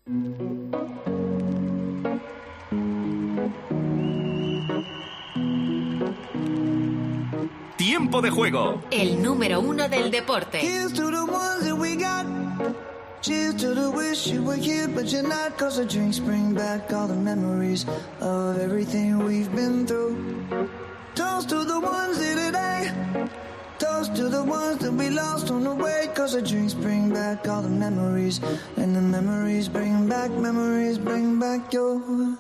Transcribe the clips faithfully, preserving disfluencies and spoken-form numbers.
Tiempo de juego. El número uno del deporte. Cheers to the wish you were here, but you're not. Cause the drinks bring back all the memories of everything we've been through. Toast to the ones here today. Toast to the ones that we lost on the way. Cause the drinks bring back all the memories. And the memories bring back, memories bring back your...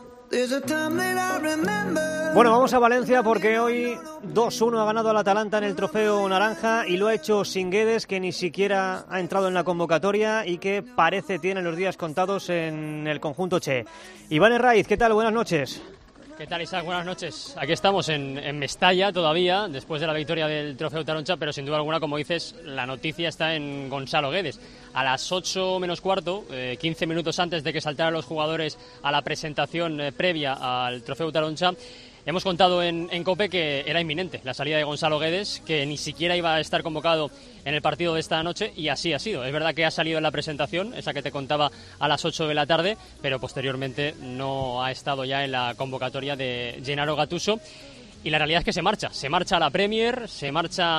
Bueno, vamos a Valencia porque hoy dos uno ha ganado al Atalanta en el Trofeo Naranja y lo ha hecho sin Guedes, que ni siquiera ha entrado en la convocatoria y que parece tiene los días contados en el conjunto Che. Iván Herraiz, ¿qué tal? Buenas noches. ¿Qué tal, Isaac? Buenas noches. Aquí estamos en, en Mestalla todavía, después de la victoria del Trofeo Taroncha, pero sin duda alguna, como dices, la noticia está en Gonzalo Guedes. A las ocho menos cuarto, eh, quince minutos antes de que saltaran los jugadores a la presentación eh, previa al Trofeo Taroncha, hemos contado en, en COPE que era inminente la salida de Gonzalo Guedes, que ni siquiera iba a estar convocado en el partido de esta noche, y así ha sido. Es verdad que ha salido en la presentación, esa que te contaba a las ocho de la tarde, pero posteriormente no ha estado ya en la convocatoria de Gennaro Gattuso. Y la realidad es que se marcha, se marcha a la Premier, se marcha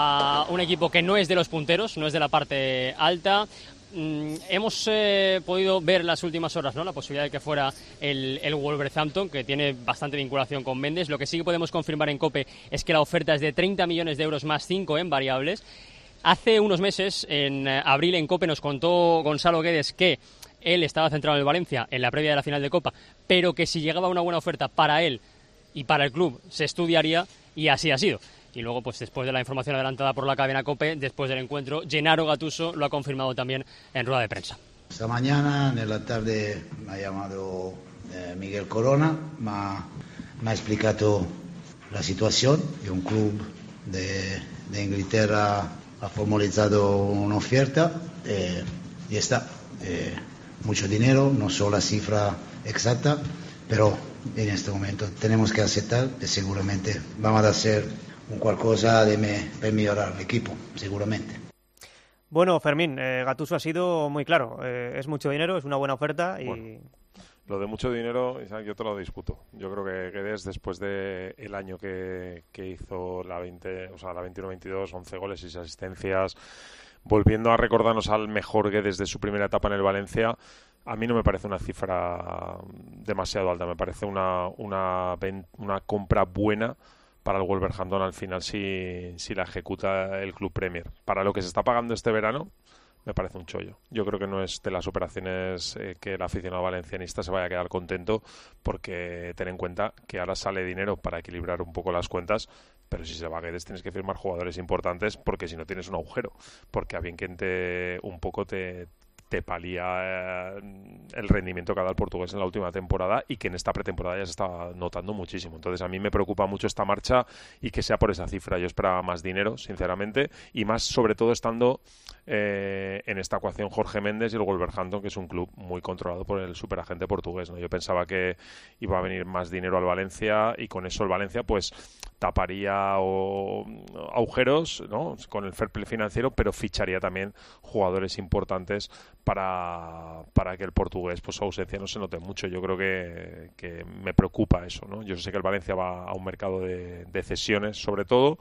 a un equipo que no es de los punteros, no es de la parte alta. Mm, hemos eh, podido ver en las últimas horas, ¿no?, la posibilidad de que fuera el, el Wolverhampton, que tiene bastante vinculación con Mendes. Lo que sí que podemos confirmar en COPE es que la oferta es de treinta millones de euros más cinco en variables. Hace unos meses, en abril, en COPE nos contó Gonzalo Guedes que él estaba centrado en el Valencia en la previa de la final de Copa, pero que si llegaba una buena oferta para él y para el club se estudiaría, y así ha sido. Y luego, pues después de la información adelantada por la cadena COPE, después del encuentro, Gennaro Gattuso lo ha confirmado también en rueda de prensa. Esta mañana, en la tarde, me ha llamado eh, Miguel Corona, me ha, me ha explicado la situación, y un club de, de Inglaterra ha formalizado una oferta, eh, y está. Eh, mucho dinero, no solo la cifra exacta, pero en este momento tenemos que aceptar que seguramente vamos a hacer un cual cosa de me, de mejorar el equipo, seguramente. Bueno, Fermín, eh, Gattuso ha sido muy claro. Eh, es mucho dinero, es una buena oferta y... Bueno, lo de mucho dinero, yo te lo discuto. Yo creo que Guedes, después de el año que, que hizo la veinte, o sea, la veintiuno veintidós, once goles y seis asistencias, volviendo a recordarnos al mejor Guedes de su primera etapa en el Valencia, a mí no me parece una cifra demasiado alta. Me parece una, una, una compra buena para el Wolverhampton al final si, si la ejecuta el Club Premier. Para lo que se está pagando este verano, me parece un chollo. Yo creo que no es de las operaciones eh, que el aficionado valencianista se vaya a quedar contento, porque ten en cuenta que ahora sale dinero para equilibrar un poco las cuentas, pero si se va a Guedes tienes que firmar jugadores importantes, porque si no tienes un agujero, porque a bien que te, un poco te... te palía el rendimiento que ha dado el portugués en la última temporada, y que en esta pretemporada ya se está notando muchísimo. Entonces a mí me preocupa mucho esta marcha, y que sea por esa cifra. Yo esperaba más dinero, sinceramente, y más sobre todo estando eh, en esta ecuación Jorge Mendes y el Wolverhampton, que es un club muy controlado por el superagente portugués, ¿no? Yo pensaba que iba a venir más dinero al Valencia, y con eso el Valencia pues taparía o, agujeros, ¿no?, con el fair play financiero, pero ficharía también jugadores importantes para, para que el portugués, pues su ausencia no se note mucho. Yo creo que, que me preocupa eso, ¿no? Yo sé que el Valencia va a un mercado de, de cesiones sobre todo,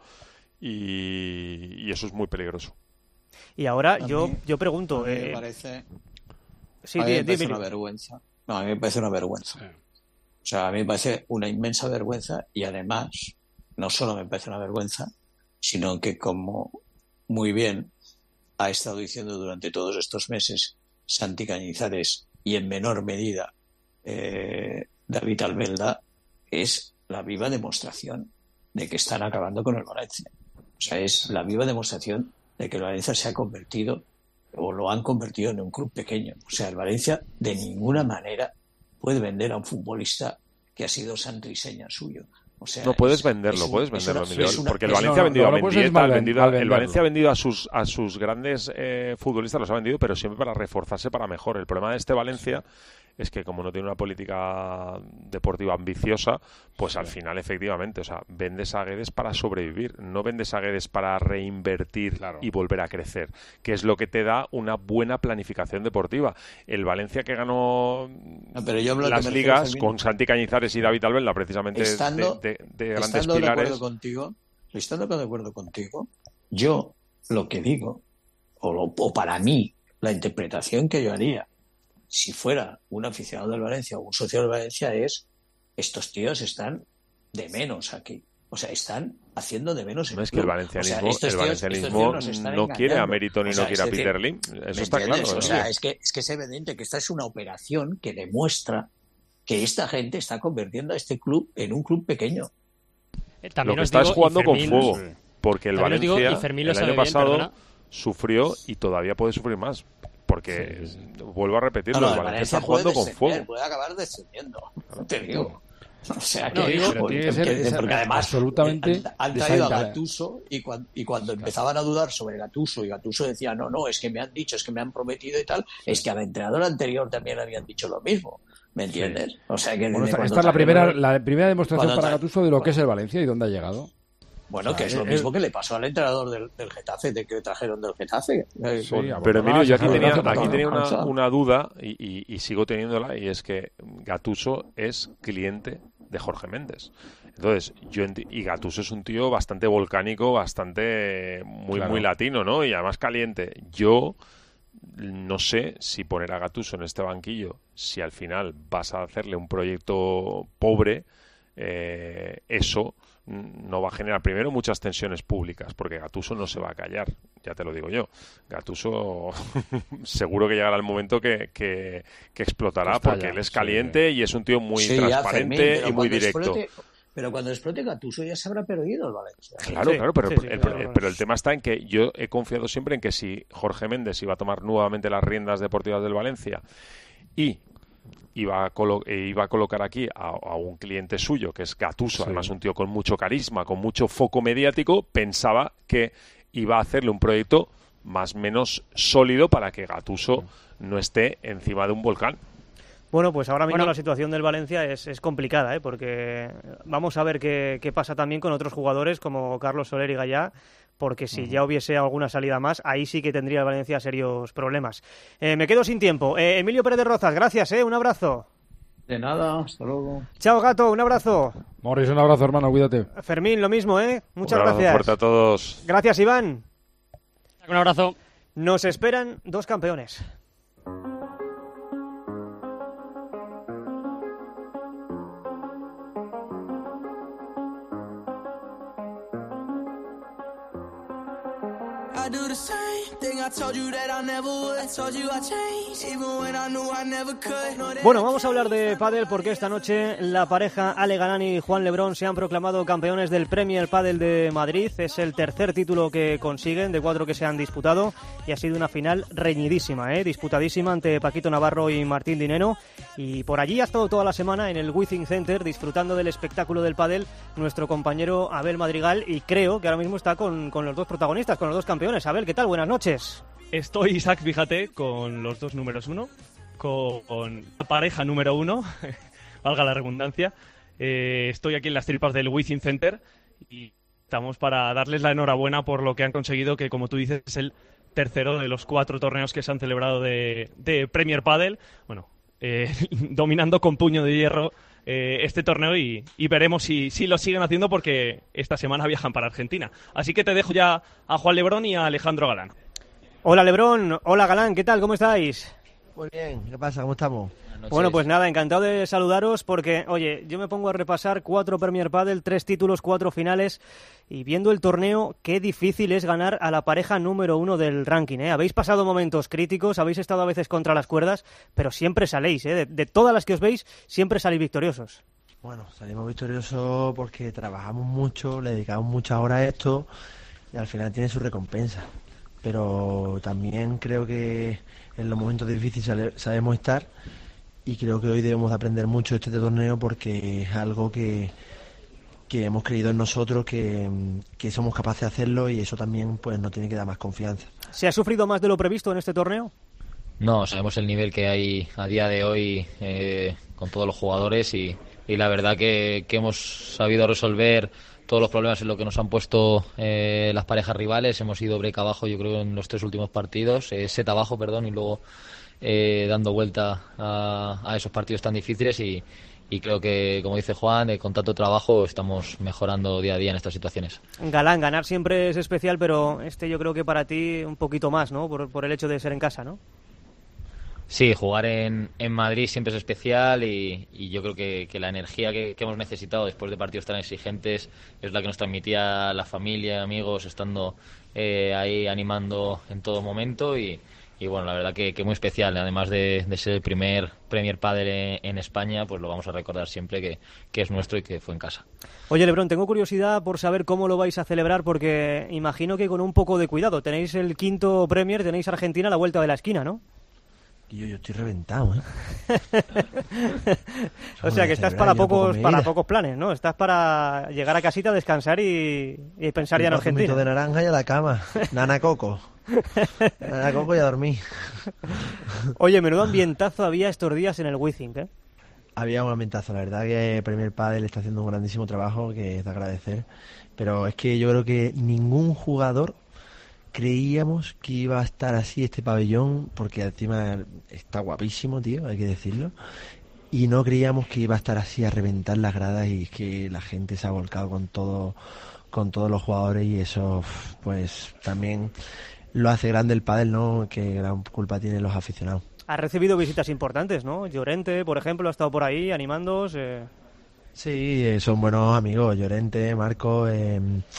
y, y eso es muy peligroso. Y ahora A yo mí- yo pregunto... A mí me eh, parece, sí, a mí di- me parece dime. una vergüenza. No, a mí me parece una vergüenza. O sea, a mí me parece una inmensa vergüenza, y además, no solo me parece una vergüenza, sino que, como muy bien ha estado diciendo durante todos estos meses Santi Cañizares, y en menor medida eh, David Albelda, es la viva demostración de que están acabando con el Valencia. O sea, es la viva demostración de que el Valencia se ha convertido, o lo han convertido, en un club pequeño. O sea, el Valencia de ninguna manera puede vender a un futbolista que ha sido santo y seña suyo. O sea, no puedes es, venderlo, es puedes una, venderlo, es una, Miguel, es una, porque el es Valencia ha vendido no, a no, Mendieta, mal, el, vendido, mal el Valencia ha vendido a sus a sus grandes eh, futbolistas, los ha vendido, pero siempre para reforzarse para mejor. El problema de este Valencia es que como no tiene una política deportiva ambiciosa, pues al final efectivamente, o sea, vendes a Guedes para sobrevivir, no vendes a Guedes para reinvertir claro. y volver a crecer, que es lo que te da una buena planificación deportiva. El Valencia que ganó no, pero yo las ligas refiero, con Santi Cañizares y David Albelda, precisamente estando, de, de, de grandes estando pilares. De acuerdo contigo, estando de acuerdo contigo, yo lo que digo, o, lo, o para mí, la interpretación que yo haría, si fuera un aficionado del Valencia o un socio del Valencia, es estos tíos están de menos aquí. O sea, están haciendo de menos el No es que el valencianismo, o sea, el valencianismo no quiere a Mérito ni o sea, no quiere a Peter Lim. Eso está claro. O sea, es que, es que es evidente que esta es una operación que demuestra que esta gente está convirtiendo a este club en un club pequeño. También lo que está es jugando Fermín, con fuego. Porque el Valencia digo, Fermín el año pasado bien, sufrió y todavía puede sufrir más. Porque, sí, sí. vuelvo a repetirlo, no, no, el Valencia está jugando con fuego. Puede acabar descendiendo, no te digo. O sea, que, no, digo, porque, que porque, porque además absolutamente han, han traído a Gattuso y cuando, y cuando empezaban a dudar sobre Gattuso y Gattuso decía, no, no, es que me han dicho, es que me han prometido y tal, es que al entrenador anterior también habían dicho lo mismo. ¿Me entiendes? Sí. O sea que bueno, esta, esta es la primera, la primera demostración para Gattuso de lo que es el Valencia y dónde ha llegado. Bueno, o sea, que es lo mismo que le pasó al entrenador del, del Getafe, de que trajeron del Getafe. Sí, con, pero Emilio, yo aquí tenía, aquí tenía una, una duda y, y, y sigo teniéndola, y es que Gattuso es cliente de Jorge Méndez. Entonces, yo y Gattuso es un tío bastante volcánico, bastante muy, claro. muy latino, ¿no? Y además caliente. Yo no sé si poner a Gattuso en este banquillo, si al final vas a hacerle un proyecto pobre, eh, eso no va a generar primero muchas tensiones públicas, porque Gattuso no se va a callar, ya te lo digo yo. Gattuso seguro que llegará el momento que, que, que explotará, Estalla, porque él es caliente sí. y es un tío muy sí, transparente Fermín, y muy directo. Explote, pero cuando explote Gattuso ya se habrá perdido el Valencia. Claro, sí, claro, pero, sí, el, sí, el, claro. El, pero el tema está en que yo he confiado siempre en que si Jorge Méndez iba a tomar nuevamente las riendas deportivas del Valencia y Iba a, colo- iba a colocar aquí a, a un cliente suyo, que es Gattuso, sí. además un tío con mucho carisma, con mucho foco mediático, pensaba que iba a hacerle un proyecto más o menos sólido para que Gattuso no esté encima de un volcán. Bueno, pues ahora mismo bueno. la situación del Valencia es, es complicada, ¿eh? Porque vamos a ver qué, qué pasa también con otros jugadores como Carlos Soler y Gallá, porque si uh-huh. ya hubiese alguna salida más, ahí sí que tendría el Valencia serios problemas. Eh, me quedo sin tiempo. Eh, Emilio Pérez de Rozas, gracias, ¿eh? Un abrazo. De nada, hasta luego. Chao, Gato, un abrazo. Morris, un abrazo, hermano, cuídate. Fermín, lo mismo, ¿eh? Muchas un abrazo gracias. fuerte a todos. Gracias, Iván. Un abrazo. Nos esperan dos campeones. Bueno, vamos a hablar de pádel porque esta noche la pareja Ale Galán y Juan Lebrón se han proclamado campeones del Premier Padel de Madrid. Es el tercer título que consiguen de cuatro que se han disputado y ha sido una final reñidísima, ¿eh? disputadísima ante Paquito Navarro y Martín Dineno. Y por allí ha estado toda la semana en el Withing Center disfrutando del espectáculo del pádel nuestro compañero Abel Madrigal, y creo que ahora mismo está con, con los dos protagonistas, con los dos campeones. Abel, ¿qué tal? Buenas noches. Estoy, Isaac, fíjate, con los dos números uno, con la pareja número uno, valga la redundancia. Eh, estoy aquí en las tripas del Withing Center y estamos para darles la enhorabuena por lo que han conseguido, que como tú dices es el tercero de los cuatro torneos que se han celebrado de, de Premier Padel. Bueno, eh, dominando con puño de hierro eh, este torneo y, y veremos si, si lo siguen haciendo, porque esta semana viajan para Argentina. Así que te dejo ya a Juan Lebrón y a Alejandro Galán. Hola Lebrón, hola Galán, ¿qué tal? ¿Cómo estáis? Muy bien, ¿qué pasa? ¿Cómo estamos? Bueno, pues nada, encantado de saludaros porque, oye, yo me pongo a repasar cuatro Premier Padel, tres títulos, cuatro finales, y viendo el torneo, qué difícil es ganar a la pareja número uno del ranking, ¿eh? Habéis pasado momentos críticos, habéis estado a veces contra las cuerdas, pero siempre saléis, ¿eh? De, de todas las que os veis, siempre salís victoriosos. Bueno, salimos victoriosos porque trabajamos mucho, le dedicamos muchas horas a esto y al final tiene su recompensa. Pero también creo que en los momentos difíciles sabemos estar, y creo que hoy debemos de aprender mucho de este torneo porque es algo que, que hemos creído en nosotros, que, que somos capaces de hacerlo, y eso también pues nos tiene que dar más confianza. ¿Se ha sufrido más de lo previsto en este torneo? No, sabemos el nivel que hay a día de hoy eh, con todos los jugadores y, y la verdad que, que hemos sabido resolver todos los problemas en lo que nos han puesto eh, las parejas rivales. Hemos ido break abajo, yo creo, en los tres últimos partidos, eh, set abajo, perdón, y luego eh, dando vuelta a, a esos partidos tan difíciles y, y creo que, como dice Juan, eh, con tanto trabajo estamos mejorando día a día en estas situaciones. Galán, ganar siempre es especial, pero este yo creo que para ti un poquito más, ¿no? Por, por el hecho de ser en casa, ¿no? Sí, jugar en, en Madrid siempre es especial y, y yo creo que, que la energía que, que hemos necesitado después de partidos tan exigentes es la que nos transmitía la familia, amigos, estando eh, ahí animando en todo momento y, y bueno, la verdad que, que muy especial. Además de, de ser el primer Premier Padel en, en España, pues lo vamos a recordar siempre que, que es nuestro y que fue en casa. Oye, Lebrón, tengo curiosidad por saber cómo lo vais a celebrar, porque imagino que con un poco de cuidado. Tenéis el quinto Premier, tenéis Argentina a la vuelta de la esquina, ¿no? Yo, yo estoy reventado, ¿eh? O sea que estás para pocos para pocos planes, ¿no? Estás para llegar a casita, descansar y, y pensar ya en Argentina. Un de naranja y a la cama. Nana Coco. Nana Coco y a dormir. Oye, menudo ambientazo había estos días en el Withink, ¿eh? Había un ambientazo, la verdad que Premier Padel está haciendo un grandísimo trabajo que es de agradecer. Pero es que yo creo que ningún jugador creíamos que iba a estar así este pabellón, porque encima está guapísimo, tío, hay que decirlo, y no creíamos que iba a estar así a reventar las gradas, y es que la gente se ha volcado con todo, con todos los jugadores, y eso pues también lo hace grande el pádel, ¿no? Que gran culpa tienen los aficionados. Ha recibido visitas importantes, ¿no? Llorente, por ejemplo, ha estado por ahí animándoos. Eh... Sí, eh, son buenos amigos, Llorente, Marco, eh,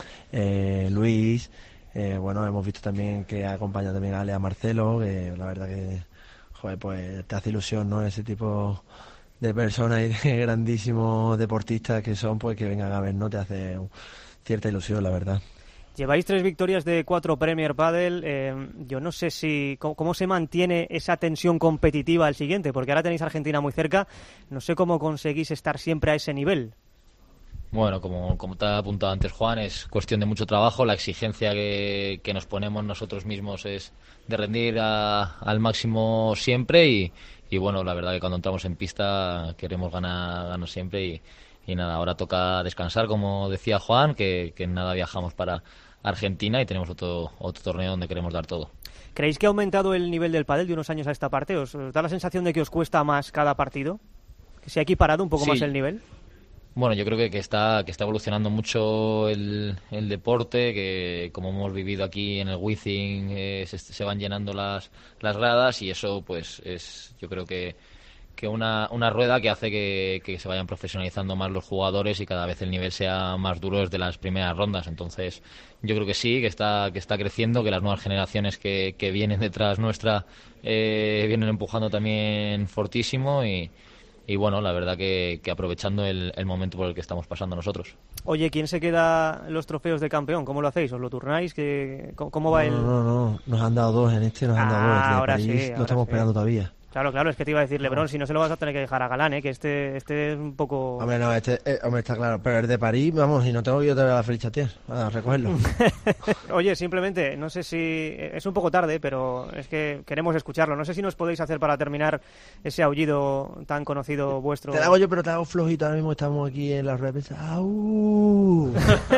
eh, Luis. Eh, bueno, hemos visto también que acompaña también a Ale, a Marcelo, que la verdad que, joder, pues te hace ilusión, ¿no? Ese tipo de personas y de grandísimos deportistas que son, pues que vengan a ver, ¿no? Te hace cierta ilusión, la verdad. Lleváis tres victorias de cuatro Premier Padel. Eh, yo no sé si cómo, cómo se mantiene esa tensión competitiva al siguiente, porque ahora tenéis a Argentina muy cerca. No sé cómo conseguís estar siempre a ese nivel. Bueno, como, como te ha apuntado antes Juan, es cuestión de mucho trabajo. La exigencia que, que nos ponemos nosotros mismos es de rendir a, al máximo siempre y, y bueno, la verdad que cuando entramos en pista queremos ganar, ganar siempre y, y nada, ahora toca descansar, como decía Juan, que, que nada, viajamos para Argentina y tenemos otro, otro torneo donde queremos dar todo. ¿Creéis que ha aumentado el nivel del pádel de unos años a esta parte? ¿Os, os da la sensación de que os cuesta más cada partido? ¿Que se ha equiparado un poco sí. más el nivel? Bueno, yo creo que, que está que está evolucionando mucho el, el deporte, que como hemos vivido aquí en el Withink eh, se, se van llenando las, las gradas y eso pues es yo creo que, que una, una rueda que hace que, que se vayan profesionalizando más los jugadores y cada vez el nivel sea más duro desde las primeras rondas. Entonces yo creo que sí, que está que está creciendo, que las nuevas generaciones que, que vienen detrás nuestra eh, vienen empujando también fortísimo y Y bueno, la verdad que, que aprovechando el, el momento por el que estamos pasando nosotros. Oye, ¿quién se queda los trofeos de campeón? ¿Cómo lo hacéis? ¿Os lo turnáis? ¿Qué, ¿Cómo va no, el...? No, no, no, nos han dado dos en este, nos han dado dos. Ah, ahora París, sí. Lo ahora estamos sí. esperando todavía. Claro, claro, es que te iba a decir, Lebrón, si no se lo vas a tener que dejar a Galán, ¿eh? Que este, este es un poco... Hombre, no, este, eh, hombre, está claro, pero el de París, vamos, y no tengo que ir otra vez a la Feliz Chatier a recogerlo. Oye, simplemente, no sé si... Es un poco tarde, pero es que queremos escucharlo. No sé si nos podéis hacer para terminar ese aullido tan conocido vuestro... Te lo hago yo, pero te hago flojito, ahora mismo estamos aquí en la rueda de prensa. ¡Au!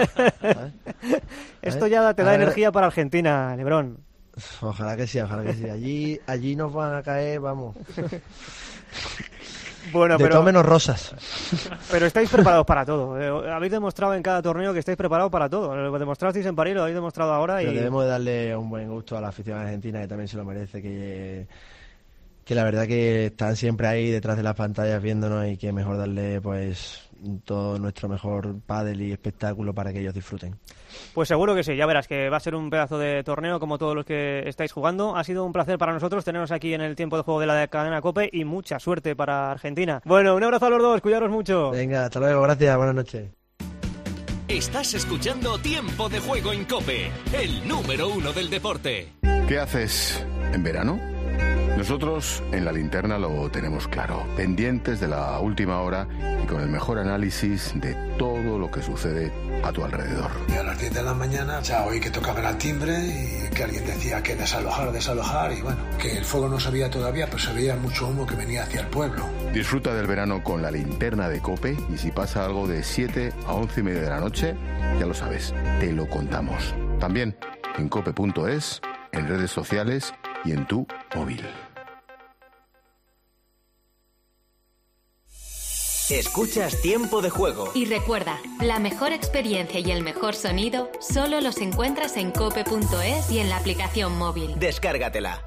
Esto ya te da energía para Argentina, Lebrón. Ojalá que sí, ojalá que sí. Allí, allí nos van a caer, vamos. Bueno, de pero, todo menos rosas. Pero estáis preparados para todo. Eh, habéis demostrado en cada torneo que estáis preparados para todo. Lo demostrasteis en París, lo habéis demostrado ahora. Pero y debemos de darle un buen gusto a la afición argentina, que también se lo merece, que, que la verdad que están siempre ahí detrás de las pantallas viéndonos y que mejor darle pues todo nuestro mejor pádel y espectáculo para que ellos disfruten. Pues seguro que sí, ya verás que va a ser un pedazo de torneo como todos los que estáis jugando. Ha sido un placer para nosotros teneros aquí en el tiempo de juego de la cadena COPE y mucha suerte para Argentina. Bueno, un abrazo a los dos, cuidaros mucho. Venga, hasta luego, gracias, buenas noches. Estás escuchando Tiempo de Juego en COPE, el número uno del deporte. ¿Qué haces en verano? Nosotros en La Linterna lo tenemos claro, pendientes de la última hora y con el mejor análisis de todo lo que sucede a tu alrededor. Y a las diez de la mañana ya oí que tocaban al timbre y que alguien decía que desalojar, desalojar y bueno, que el fuego no se veía todavía, pero se veía mucho humo que venía hacia el pueblo. Disfruta del verano con La Linterna de COPE y si pasa algo de siete a once y media de la noche, ya lo sabes, te lo contamos. También en cope punto es, en redes sociales y en tu móvil. Escuchas Tiempo de Juego. Y recuerda, la mejor experiencia y el mejor sonido solo los encuentras en cope punto es y en la aplicación móvil. Descárgatela.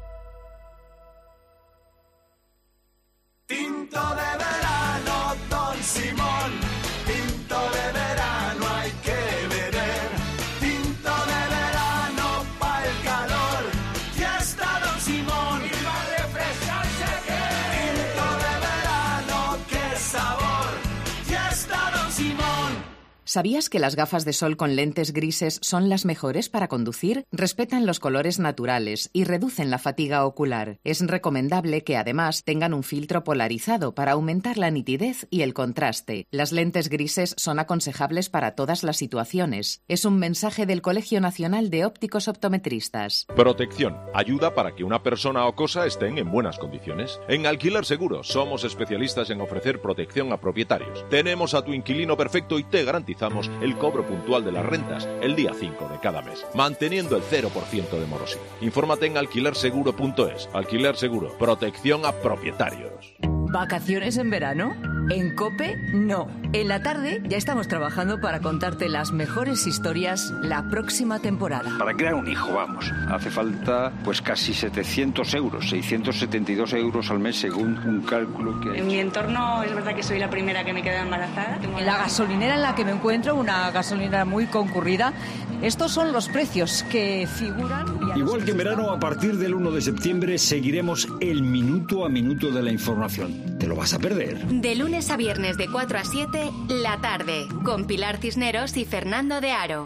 Tinto de verano, Don Simón. Tinto de verano hay que beber. Tinto de verano pa' el calor. Ya está Don Simón. Y va a refrescarse que. Tinto de verano, qué sabor. Ya está Don Simón. ¿Sabías que las gafas de sol con lentes grises son las mejores para conducir? Respetan los colores naturales y reducen la fatiga ocular. Es recomendable que además tengan un filtro polarizado para aumentar la nitidez y el contraste. Las lentes grises son aconsejables para todas las situaciones. Es un mensaje del Colegio Nacional de Ópticos Optometristas. Protección. Ayuda para que una persona o cosa estén en buenas condiciones. En Alquiler Seguro somos especialistas en ofrecer protección a propietarios. Tenemos a tu inquilino perfecto y te garantizamos el cobro puntual de las rentas el día cinco de cada mes, manteniendo el cero por ciento de morosidad. Infórmate en alquiler seguro punto es. Alquiler Seguro, protección a propietarios. ¿Vacaciones en verano? En COPE, no. En la tarde ya estamos trabajando para contarte las mejores historias la próxima temporada. Para crear un hijo, vamos, hace falta pues casi setecientos euros, seiscientos setenta y dos euros al mes según un cálculo que he hecho. En mi entorno es verdad que soy la primera que me queda embarazada. En la gasolinera en la que me encuentro, una gasolinera muy concurrida, estos son los precios que figuran. Igual que en verano, a partir del uno de septiembre seguiremos el minuto a minuto de la información. ¿Te lo vas a perder? De lunes a viernes de cuatro a siete, La Tarde, con Pilar Cisneros y Fernando de Aro.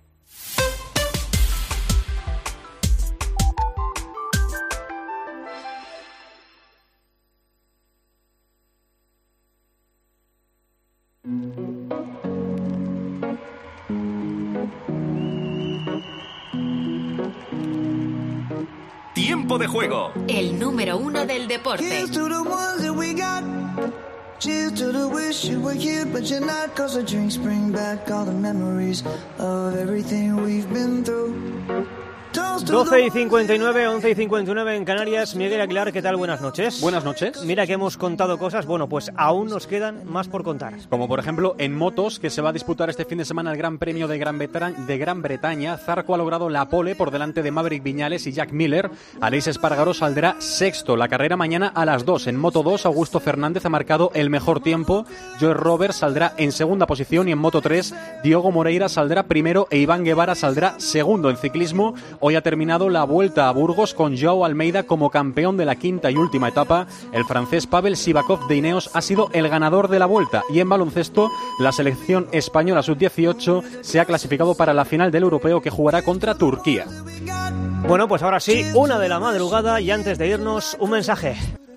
Tiempo de Juego. El número uno del deporte. Cheers to the ones that we got. Cheers to the wish you were here, but you're not. Cause the drinks bring back all the memories of everything we've been through. doce y cincuenta y nueve, once y cincuenta y nueve en Canarias. Miguel Aguilar, ¿qué tal? Buenas noches. Buenas noches. Mira que hemos contado cosas, bueno, pues aún nos quedan más por contar. Como por ejemplo en motos, que se va a disputar este fin de semana el Gran Premio de Gran, Bretaña, de Gran Bretaña. Zarco ha logrado la pole por delante de Maverick Viñales y Jack Miller. Aleix Espargaró saldrá sexto. La carrera mañana a las dos. En Moto dos, Augusto Fernández ha marcado el mejor tiempo. Joe Roberts saldrá en segunda posición y en Moto tres, Diogo Moreira saldrá primero e Iván Guevara saldrá segundo. En ciclismo, hoy ha terminado la Vuelta a Burgos con Joao Almeida como campeón de la quinta y última etapa. El francés Pavel Sivakov de Ineos ha sido el ganador de la Vuelta. Y en baloncesto, la selección española sub dieciocho se ha clasificado para la final del europeo que jugará contra Turquía. Bueno, pues ahora sí, una de la madrugada y antes de irnos, un mensaje.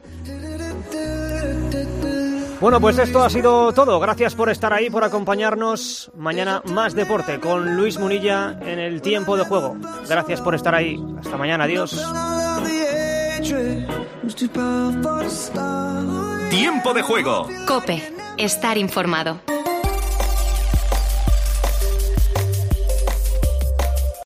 Bueno, pues esto ha sido todo. Gracias por estar ahí, por acompañarnos. Mañana más deporte con Luis Munilla en el Tiempo de Juego. Gracias por estar ahí. Hasta mañana. Adiós. Tiempo de Juego. COPE. Estar informado.